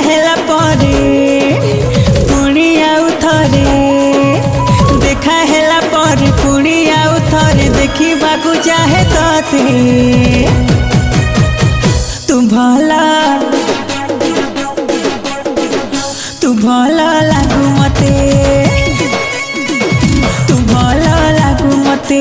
हेला परे पुणी आउ थरे देखा हेला परे पुणी आउ थरे देखिबाकू चाहे तते तू भला लागू मते तू भला लागू मते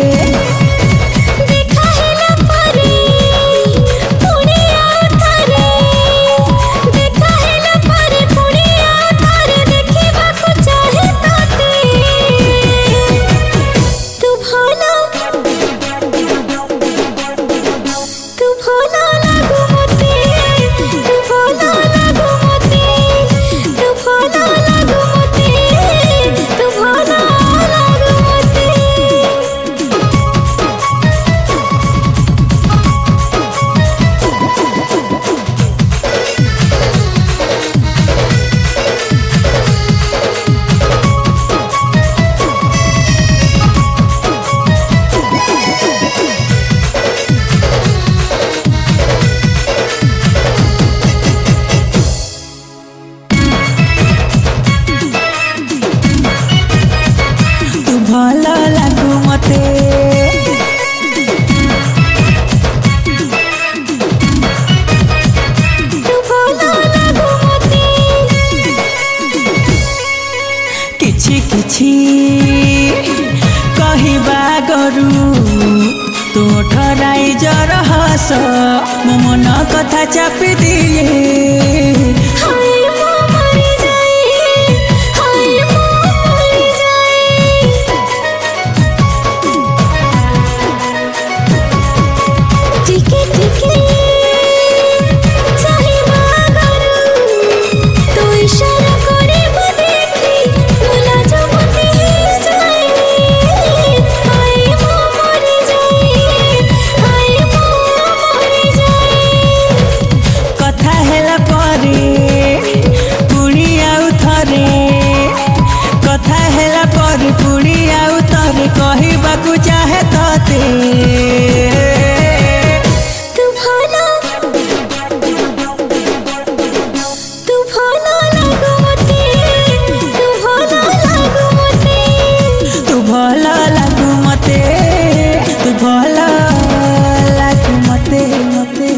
भला लागू मते किछि किछि कहिबा गरु तू ठराई जर हस मो मन कथा चापी दिए कहबाकू चाहे तते तू भला लागू मते तू भला लागू मते तू भला लागू मते तू भला लागू मते मते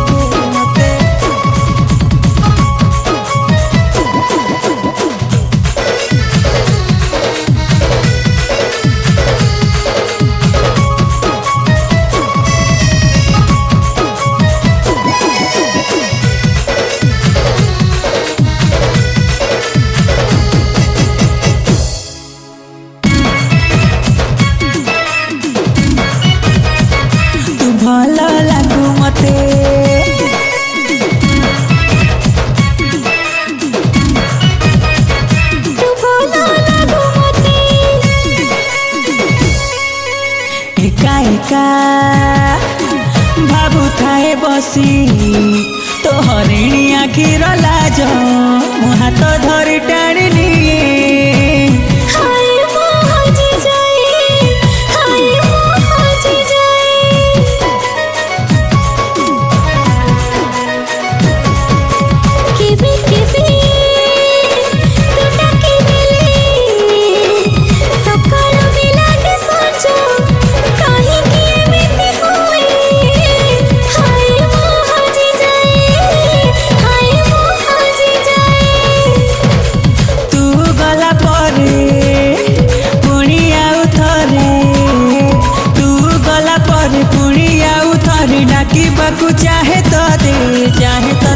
भला लागू मते तू भला लागू मते एका एका भाबु थाए बसी तो हरिणी आखिर लाज मो हाथ धरी टाणी डाकिबाकू चाहे तो दे चाहे